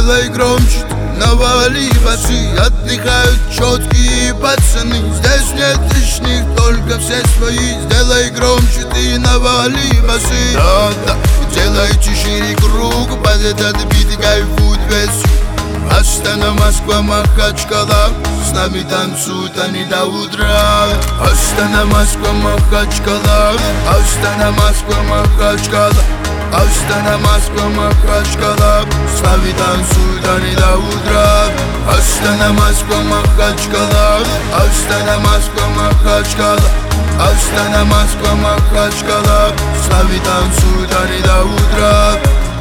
сделай громче, навали басы. Отдыхают четкие пацаны, здесь нет лишних, только все свои. Сделай громче, ты навали басы. Да-да, делайте шире круг, под этот бит кайфует весь. Астана, Москва, Махачкала, с нами танцуют они до утра. Астана, Москва, Махачкала, Астана, Москва, Махачкала, Астана, Москва, Махачкала, с нами танцуют они до утра. Астана, Москва, Махачкала, Астана, Москва, Махачкала, Астана, Москва, Махачкала, с нами танцуют они до утра.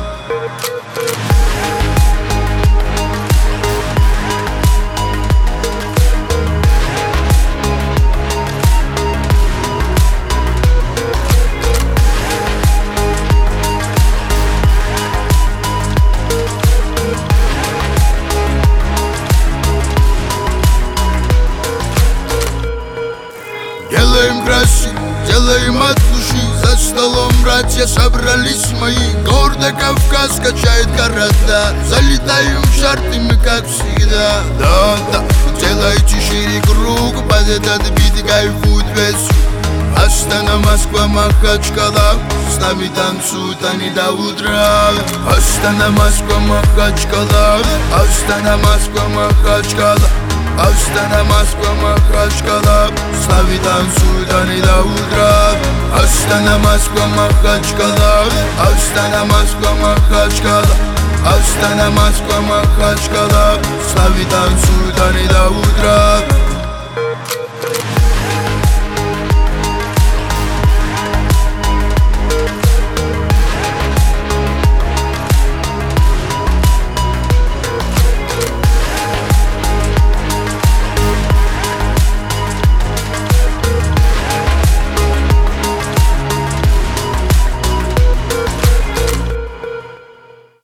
Делаем красиво, делаем от души. За столом братья собрались мои. Гордо Кавказ качает города. Залетаем в чарты мы как всегда. Да-да, делайте шире круг, под этот бит кайфует весь. Астана, Москва, Махачкала, с нами танцуют они до утра. Астана, Москва, Махачкала, Астана, Москва, Махачкала, Астана, Москва, Махачкала, с нами танцуют они до утра. Астана, Москва, Махачкала, Астана, Москва, Махачкала, Астана, Москва, Махачкала, с нами танцуют они до утра.